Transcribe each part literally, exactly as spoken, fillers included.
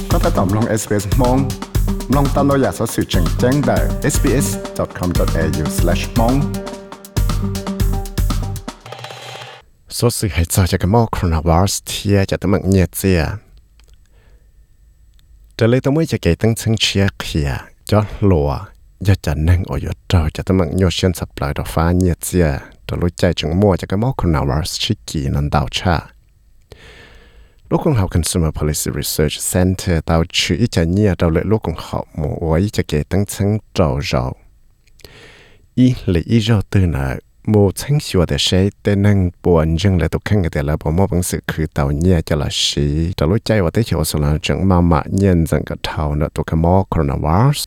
ก็ถ้าตอบลง เอส บี เอส มองลองตามเราอยากสอสื่อแจ้งแจ้งได้ เอส บี เอส ดอท คอม ดอท เอ ยู สแลช มองสอสื่อให้เจอจากมอโคโรนาไวรัสเทียจะต้องเงียบเสียจะเลยต้องไม่จะเกิดตั้งชั้นเชียเขียจอหลัวอยากจะนั่งออยเจ้าจะต้องโยเชียนสับปลายดอกฟ้าเงียบเสียจะรู้ใจจึงมั่วจากมอโคโรนาไวรัสชิกีนันดาวชาลูกของเขา Consumer Policy Research Center 到去一家年到了ลูกของเขาหมู่ไว้จะเกิดตั้งชั้นเจ้าเราอีหรืออีเราตื่นน่ะหมู่ชั้นชัวแต่ใช้แต่นั่งปวนยังเลยตุกขังกันแต่ละพอมอบังสือคือเต่าเนี่ยจะละสีจะรู้ใจว่าได้เขียวสลันจังมาหมาเย็นจังกับเท่าเนตุกขมอโคโรนาไวรัส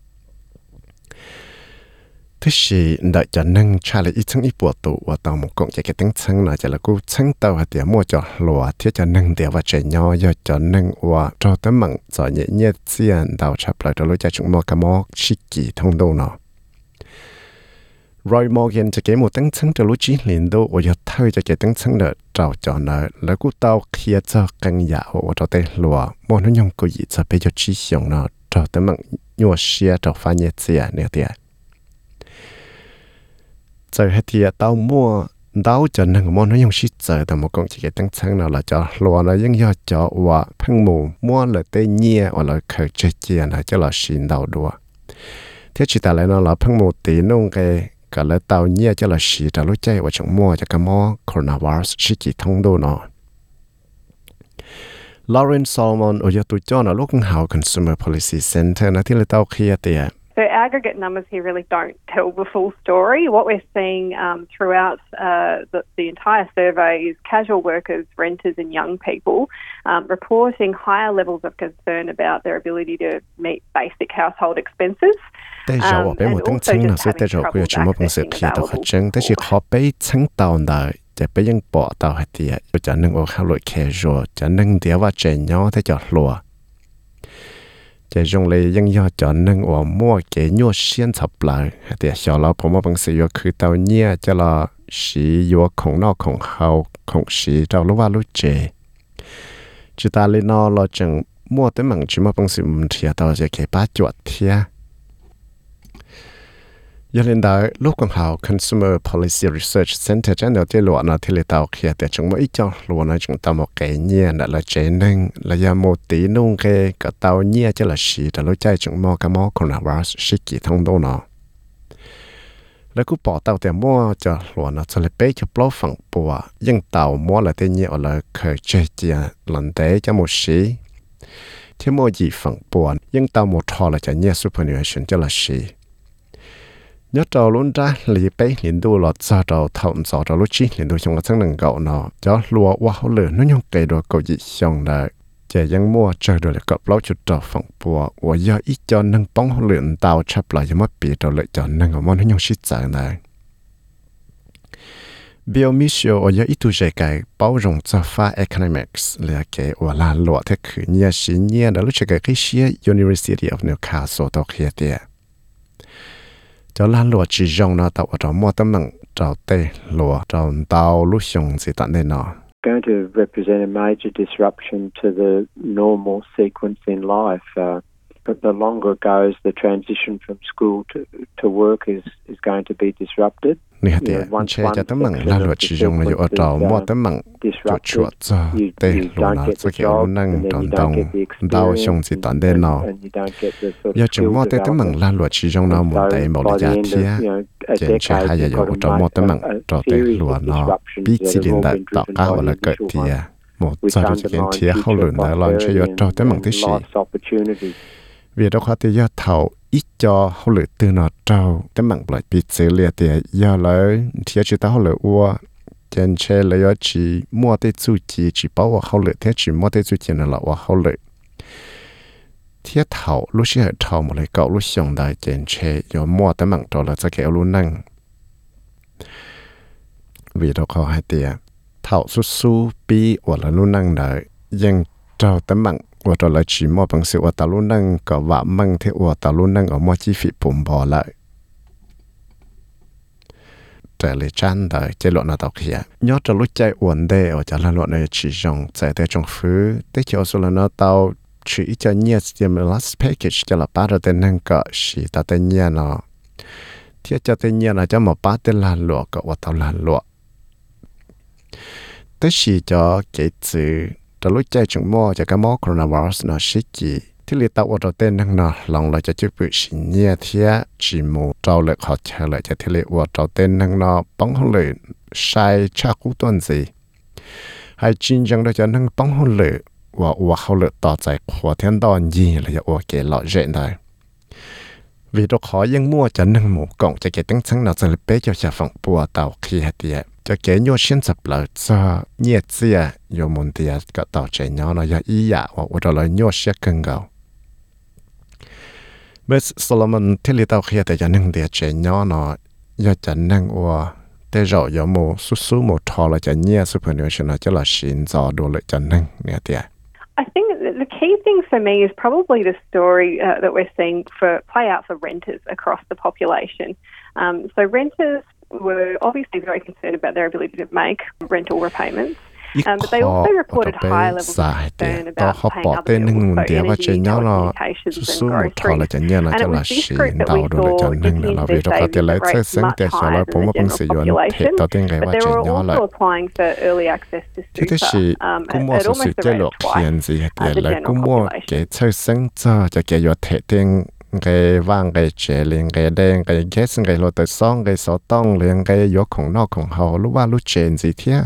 ที่สิได้จะนั่งชาเลยอีชั้นอีปวดตัวว่าตอนหมู่กงจะเกิดตั้งชั้นน่ะจะละกูชั้นเต่าเดียวมั่วจอหลัวที่จะนั่งเดียวว่าใจย่อยจะนั่งว่าจอตั้งมั่งจอเงียบเสียนดาวชับเลยจะรู้ใจจังมอกมอชิกีทงดูเนาะรอยมอเย็นจะเก็บหมดตั้งชั้นจะรู้จีหลินดูว่าจะเท่าจะเก็บตั้งชั้นเนอเจ้าจอเนอแล้วกูเต้าเคลียจะกันยาวว่าจะเตะหลัวมองนั้นยังกูยิจะไปจะชี้เสียงเนาะเจ้าแต่มันยัวเชียเจ้าฟันเยเสียเนี่ยเดียเจอให้เทียเต้ามั่วเต้าจะนั่งมองนั้นยังชี้เจอแต่หมกงจะเก็บตั้งชั้นเนาะแล้วจะหลัวแล้วยังยอดจะว่าพังหมู่มั่วเลยเตะเงี้ยว่าเราเคยเจอเจียนะจะเราชินเดาดัวเที่ยชิตาเลยเนาะเราพังหมู่ตีนุ่งเกก็เลยเต่าเนี่ยจะละสีแต่รู้ใจว่าจังมั่วจะกะมอโคโรนาไวรัสชิกิทงดูเนาะ Lawrence Solomon โอยตุจ้อนะลูกของเขา Consumer Policy Center นะที่เลยเต่าเคลียเตีย The aggregate numbers here really don't tell the full story. What we're seeing um, throughout uh, the, the entire survey is casual workers, renters and young people um, reporting higher levels of concern about their ability to meet basic household expenses. แต่เราว่าเป็นหมดตั้งชั้นนะซึ่งแต่เราคุยชิมว่าเป็นเสียเพียตัวขัดจังแต่สิเขาไปชั้นเต่าได้จะไปยังปอเต่าให้เตียจะนึ่งเอาข้าวลอยแครัวจะนึ่งเดียวว่าเจนย่อแต่จะหลัวจะจงเลยยังยอดจอนึ่งว่ามั่วเกี่ยวเชียนฉับปลายแต่ชาวเราผมว่าบางสิ่งคือเต่าเนี่ยจะละสียัวของนอกของเขาของสีเรารู้ว่ารู้เจจุดตาลีนอเราจึงมั่วแต่หมั่งชิมว่าบางสิ่งเทียเต่าจะเก็บป้าจวดเทียยันเล่นได้ลูกของเขา Consumer Policy Research Center จันเดียวที่หลวงนะที่เลต้าเขียแต่จงไม่จ้าหลวงนะจงตามมาเกยเนี่ยนั่นละเจนึงละยาโมตีนุ่งเกยกับเตาเนี่ยจะละสีแต่รู้ใจจงมอกับมอโคโรนาไวรัสชิกิทั้งโดนเนาะแล้วกูปอเตาแต่มั่วจะหลวงนะจะเลยไปจะปล้อฝั่งปัวยังเตามั่วละเตเนี่ยอะไรเคยเจเจียหลังเตจะหมดสีที่มั่วจีฝั่งปัวยังเตาหมดทอละจะเนี่ย superannuation จะละสีnhớ trâu luôn ra lì bé liền đu lọt ra trâu thòng gió trâu lúc chi liền đu trong cái tháng nâng gạo nó cho lúa qua hậu lửa nó nhung cây đồ cầu dị xong là trẻยังmua chờ được cặp lót chút trâu phẳng bùa và giờ ít cho nâng bóng hậu lửa tàu chắp lại cho mất bị trâu lợi cho nâng ở món nó nhung xít dài này Bill Mitchell ở giờ ít tu dạy cái bao rộng cho pha economics là cái và là lúa thế khử nhia xí nhia đã lúc chơi cái cái xí University of Newcastle tàu kia tiệt cho lan lúa chỉ dùng nó tạo ra mua tấm bằng trâu tê lúa trâu tàu lúc dùng gì tận đây nó. Going to represent a major disruption to the normal sequence in life. Uh, but the longer it goes, the transition from school to to work is is going to be disrupted. Nè thì chế cho tấm bằng lan lúa chỉ dùng là ở trâu mua tấm bằng chuột chuột cho tê lúa nó sẽ kiểu năng tròn tông tàu dùng gì tận đây nó. Giờ chúng mua tê tấm bằng lan lúa chỉ dùng nó một tay một là giá thia. Trên chế hai giờ ở trâu mua tấm bằng trâu tê lúa nó bị chỉ đến đại tạo cao là cỡ thia. Một giờ cho cái thia không lưỡng đại lần chế ở trâu tấm bằng thế gì. Vì đó khó thì do thầu ít cho hậu lửa từ nó trâu tấm bằng lại bị xử lý thì do lấy thì chỉ ta hậu lửa ua trên xe lấy ở chỉ mua tới chú chỉ chỉ bảoว่าhậu lửa thế chỉ mua tới chú chỉ là là hậu lửa thiết thầu lúc xưa thầu một lấy cậu lúc xong đại trên xe do mua tấm bằng trâu là sẽ kéo luôn năng vì đó khó hai tiền thầu su su bi hoặc là luôn năng đại nhưng trâu tấm bằngว่าเราเลยchỉ mua bằng sựว่าตาลุ่นนั่งก็ว่ามั่งที่ว่าตาลุ่นนั่งเอามาจีฟิปุ่มพอเลยแต่เลยจันได้เจริญนาตอกเขียยอดจะรู้ใจอ้วนได้ว่าจะละลวดในชีจงใจแต่จงฟื้นแต่เจ้าสุลนาเตา chỉ cho nhiều stimulus package cho là ba rồi tên năng cỡ chỉ ta tên nhiều nó thiết cho tên nhiều là cho một ba tên là lụa cỡ và tàu là lụa tới chỉ cho cái chữ cho lúc chạy chúng mua cho cái món coronavirus nó xí kỳ thì li tàu ở tên năng nó lòng là cho chữ bự xí nhiều thiết chỉ một trâu lực họ chờ lại cho thì li ở trâu tên năng nó bóng hồn lệ sai chắc cú tuần gì hay chính rằng đó cho năng bóng hồn lệ và và họ lựa tỏ giải của thiên đòn gì là ở cái lọ rễ này vì đó khó nhưng mua cho năng một cộng cho cái tính sáng nào sẽ bé cho sản phẩm bùa tàu khi hạt địa cho cái nhau xuyên sập lại cho nhiệt gì nhiều môn địa cái tàu chạy nhau nó giờ ý dạ và ở đó là nhau sẽ cân gạo bây Solomon thì li tàu khi hạt cho năng địa chạy nhau nó giờ cho năng vàแต่เราอย่าโมสู้ๆโมทอละจะเนี่ย superannuation จะละชินจอดูเลยจะนั่งเนี่ยเดีย I think the key thing for me is probably the story uh, that we're seeing for play out for renters across the population. Um, so renters were obviously very concerned about their ability to make rental repayments. Um, but they also reported higher levels of concern about paying other bills, so energy, telecommunications and groceries. And it was this group that we saw dipping into their savings rates much higher than the general population. But they were also applying for early access to super um, at, at almost the rate of twice uh, the general population. cái vang cái chế liền cái đen cái gas cái lô tới song cái số tông liền cái yếu khổng nọ khổng hậu lúc ba lúc trên gì thế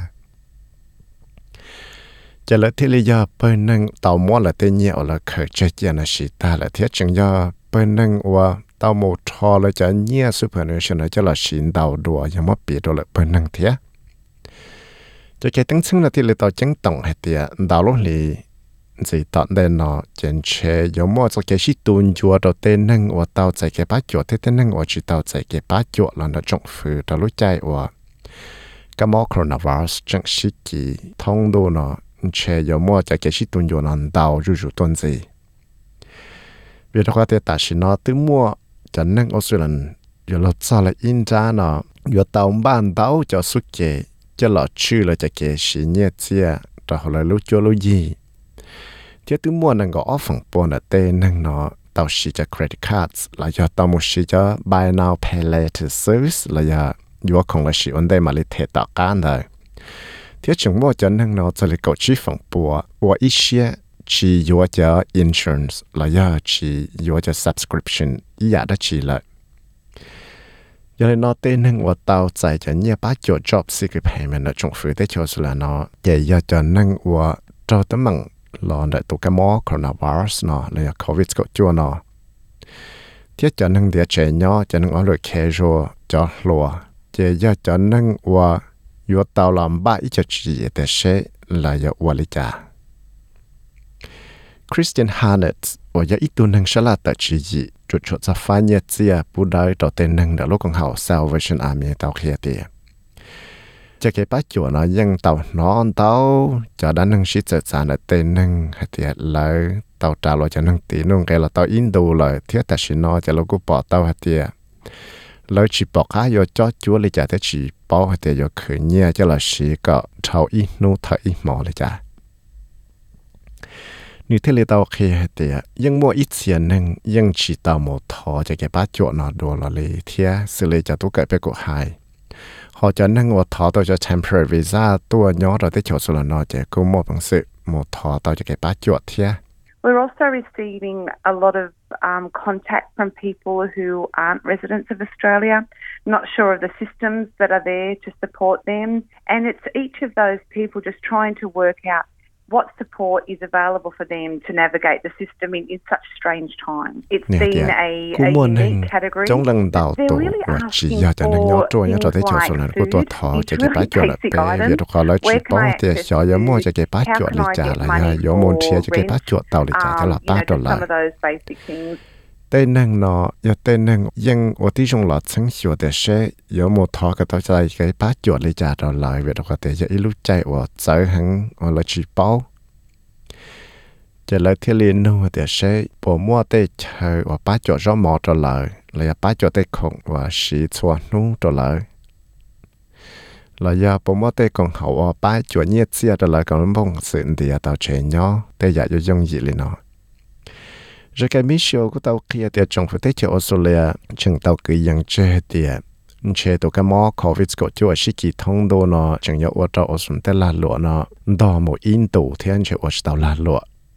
จะเลยที่เลยเปิดนั่งเต่าม้วนละเตียเนี่ยละเคยเจอนะสิตาละเทียจึงยาเปิดนั่งว่าเต่าหมูทอละจะเนี่ยซูเปอร์เนชั่นจะละสินเต่าดัวยังไม่ปีตัวละเปิดนั่งเทียจะแค่ตั้งซึ่งละที่เลยเต่าจังต้องให้เตียดาวลงลีสิตอนเดินเนาะเจนเชยยังไม่จะแค่ชิตุนจัวตัวเต้นนั่งว่าเต่าใจแค่ป้าจัวเต้นนั่งว่าจีเต่าใจแค่ป้าจัวแล้วนะจงฝืนแต่รู้ใจว่าก็มอโคโรนาไวรัสจังชิกีท้องดูเนาะเชื่อมั่วจะเกิดสิ่งตุนอยู่นั่นดาวจู่จู่ต้นสิเวลาเขาเตะตัดสินเนาะตึ้งมั่วจะนั่งออสเตรเลียอยู่รถซาเลยอินจ้าเนาะอยู่ตาวบ้านดาวจะสุกเกจะหล่อชื่อเลยจะเกิดสิ่งเนี้ยเสียแต่เขาเลยรู้จัวรู้ยี่เที่ยตึ้งมั่วนั่งก็ออฟฝั่งปนเต้นั่งเนาะตาวชีจะ credit cards แล้วอยู่ตาวมุชีจะ buy now pay later service แล้วอยู่อยู่ของเราชีวันได้มาเลยเทต่อการเลยที่จงมั่วจะนั่งนอนจะเลยกดชีฝั่งปัวว่าอีเชียชียัวจะ insurance แล้วยาชียัวจะ subscription อีอยากได้ชีเลยยังเลยนอนเต้นนั่งว่าเตาใจจะเนี่ยป้าจด job seeker payment จงฝืนได้โชว์สุดแล้วเนาะเดี๋ยวจะนั่งว่าเจ้าตั้งมั่งรอได้ตัวกมอ coronavirus เนาะเลยโควิดก็จัวเนาะที่จะนั่งเดี๋ยวเจเนาะจะนั่งเอาเลย casual จะรัวเดี๋ยวจะนั่งว่าอยู่ตาวลำบ้าอีจะจีแต่เชลายวัลิจาคริสเตียนฮาร์เนตว่าอย่าอีตัวหนึ่งฉลาดแต่จีจุดจุดจะฟันเยเซียผู้ใดต่อเต็นหนึ่งเดลูกของเขา Salvation Army ตาวเคียเตียจะเก็บป้าจวนยังตาวนอนตาวจะด้านหนึ่งชิดเจจานเต็นหนึ่งให้เตียเลยตาวจ่าเราจะนั่งตีนุ่งแกเราตาวอินดูเลยเทียแต่ชินอจะลูกกูปอตาวให้เตียเลยจีบอกข้าโยจอจัวเลยจ้ะแต่จีบอกให้เดี๋ยวคืนเนี่ยจะละสีก็เท่าอีนู้เท่าอีหมอเลยจ้ะนี่ที่เราเคยให้เดี๋ยวยังมัวอีเสียนึงยังจีตาหมดทอจะแก่ป้าจวนนอดูละเลยเทียสิเลยจะตุกเกิดไปกูหายเขาจะนั่งว่าทอตัวจะ temporary visa ตัวย้อนเราได้โชว์สุดนอจะกูมัวบังสึหมดทอตัวจะแก่ป้าจวดเทีย We're also receiving a lot of um, contact from people who aren't residents of Australia, not sure of the systems that are there to support them. And it's each of those people just trying to work out what support is available for them to navigate the system in, in such strange times. It's been a, a unique category. They're really asking for things like food, nutrition, basic items. Where can I access food? How can I get money for rent? Um, you know, just some of those basic things. tây năng nó giờ tây năng nhưng ở tí trong lọt sáng sửa để sẽ có một thọ cái tao chạy cái bát chuột lấy trả rồi lại về đó có thể giờ ít lúc chạy ở chạy hàng ở là chỉ bao giờ lại thiên liên nó để sẽ bỏ mua tây chơi ở bát chuột rõ mò rồi lại là bát chuột tây khổng và xí xua nung rồi lại là giờ bỏ mua tây còn hậu ở bát chuột nhiệt xia rồi lại còn bông sự thì tao chạy nhỏ tây giờ cho dùng gì liền nó rồi cái mission của tàu kia thì trong phụ tế cho Australia chừng tàu cứ yang chơi thì chế tụ cái mỏ covid có chỗ sĩ kỳ thông đồ nó chừng nhau ở trong Australia tên là lụa nó đo một in tụ thì anh chế ở tàu là lụa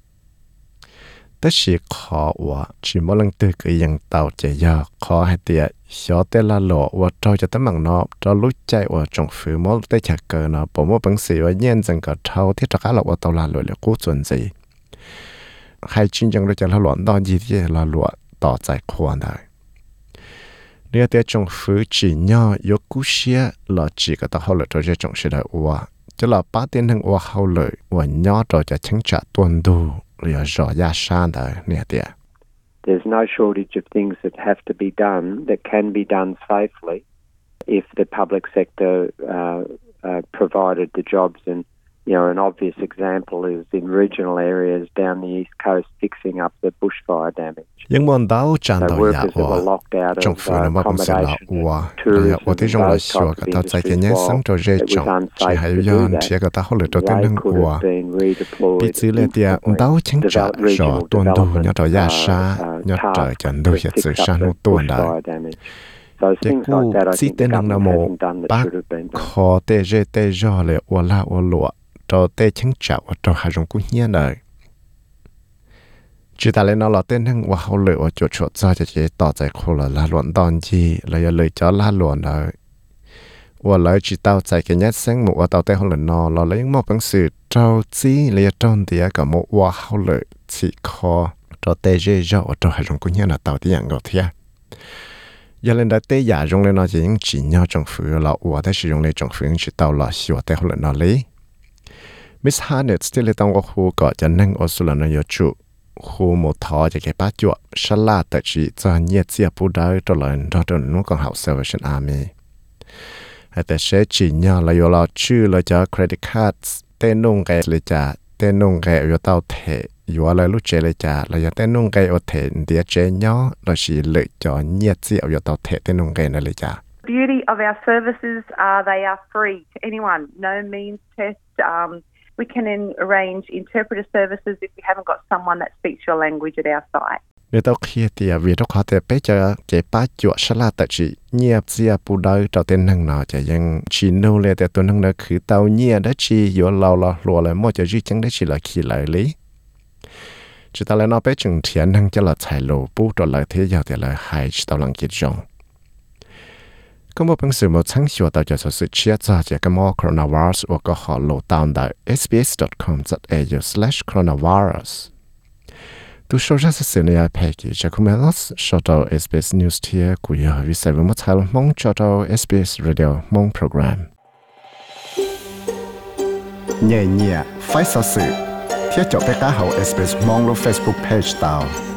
tất sĩ khó và chỉ mỗi lần từ cái yang tàu chạy giờ khó hay thì xóa tên là lụa và cho cho tấm bằng nó cho lúc chạy ở trong phụ mỗi tới chặt cờ nó bộ mỗi bằng sĩ và nhân dân cả thâu thiết cho cả là ở tàu là lụa là cố chuẩn gì hay chính chẳng được cho là loạn đòn gì thì là loạn tỏ giải khoan đấy. Nếu để trong phủ chỉ nhau yếu cú xia là chỉ có tao hậu lợi cho cái trong sự đời ua, cho là ba tiền hàng ua hậu lợi ua nhau cho cho chính trả tuần đủ rồi rõ giá san đấy nè tiệt. There's no shortage of things that have to be done that can be done safely if the public sector uh, uh, provided the jobs. And you know, an obvious example is in regional areas down the east coast fixing up the bushfire damage. Nhưng mà đào tràn So đầu workers nhà that were ua, locked out trong of phủ nó uh, mà bằng sự là accommodation, ua, rồi tourism, ở đây trong là those xua types cái of tao chạy cái industries, nhé sáng while cho dễ it was trọng, chỉ unsafe hay to do yon that, chỉ cái tao hậu lợi cho tên they hàng could ua. have been redeployed Bị xử lý tiệt đào chính trả develop rõ regional tuần đủ development nhớ cho giá uh, sa uh, nhớ trời tasks chẳng to đủ hiện fix sự up san the hữu tuần đấy. bushfire damage. So Cái things cú like that I si think the tên hàng government nào mồ hasn't done that bác should have been done. khó tê dê tê do lệ ua la ua lụa cho tê chính trả cho hai dòng cú nhiên đời. Chỉ ta lên nó là tên hàng ua hậu lệ ua chuột chuột ra cho chế tỏ giải khổ là la luận đòn gì là giờ lời cho la luận đời. Ua lời chỉ tao chạy cái nhát sáng một ua tao tê hậu lệ nó là lấy một bằng sự trâu chí là tròn tía cả một ua hậu lệ chỉ khó cho tê dê do cho hai dòng cú nhiên là tao tí dạng gọt thia. Giờ lên đã tế giả dùng lên nó chỉ những chỉ nhau trong phủ là ủa thế sử dụng lên trong phủ chỉ tàu là xíu tế hậu lên nó lý. Miss Harnett still lên trong khu có cho nên ở số là nó yếu chủ khu một thọ cho cái bát chuột sát la tại chỉ cho nhiệt chia phụ đỡ cho lên cho cho nó còn học Salvation Army. Hay tại sẽ chỉ nhau là yếu là chữ là cho credit cards tên nông cái là trả tên nông cái yếu tàu thể yếu là lúc chế là trả là yếu tên nông cái ở thể địa chế nhau là chỉ lựa cho nhiệt chia yếu tàu thể tên nông cái này là trả. The beauty of our services are they are free to anyone, no means test. Um, we can in, arrange interpreter services if we haven't got someone that speaks your language at our site. Nếu tao kia thì vì đó có thể bé cho cái bát chuột sát la tại chỉ nhiệt chia phụ đỡ cho tên năng nào chỉยังchỉ nô lệแต่ตัวnăng đóคือtàu nhiệt đó chỉ yếu lâu là lùa lại mỗi cho duy chẳng đó chỉ là khi lại lý. Chỉ ta lại nói bé chừng thiện năng cho là chạy lộ bút rồi lại thế giờ thì lại hay chỉ tao lăng kết rong. Có một bằng sự một sáng sủa tao cho sự chia sẻ cho cái mô coronavirus và có họ lộ tao tại s b s dot com dot a u slash coronavirus. Tu show ra sự này package cho chúng mình cho tao S B S News tier của giờ vì sẽ với một thay mong cho tao S B S Radio mong program. Nhẹ nhẹ phải sợ sự thiết cho bé cá hậu S B S mong lo Facebook page tao.